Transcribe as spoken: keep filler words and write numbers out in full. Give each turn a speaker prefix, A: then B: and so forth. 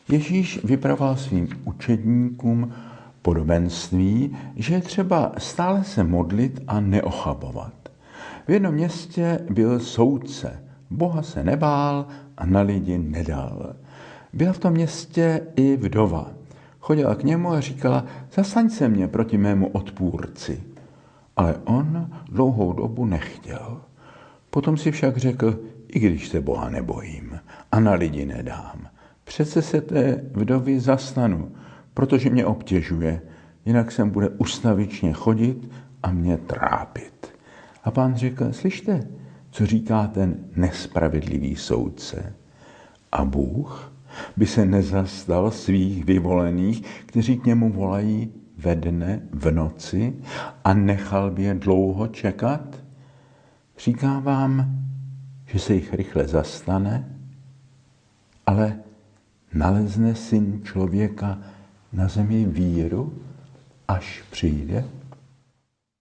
A: Ježíš vypravoval svým učedníkům podobenství, že je třeba stále se modlit a neochabovat. V jednom městě byl soudce, Boha se nebál a na lidi nedal. Byla v tom městě i vdova. Chodila k němu a říkala, zastaň se mě proti mému odpůrci. Ale on dlouhou dobu nechtěl. Potom si však řekl, i když se Boha nebojím a na lidi nedám, přece se té vdovy zastanu, protože mě obtěžuje, jinak sem bude ustavičně chodit a mě trápit. A Pán řekl, slyšte, co říká ten nespravedlivý soudce. A Bůh by se nezastal svých vyvolených, kteří k němu volají ve dne, v noci a nechal by je dlouho čekat? Říkám vám, že se jich rychle zastane, ale nalezne Syn člověka na zemi víru, až přijde?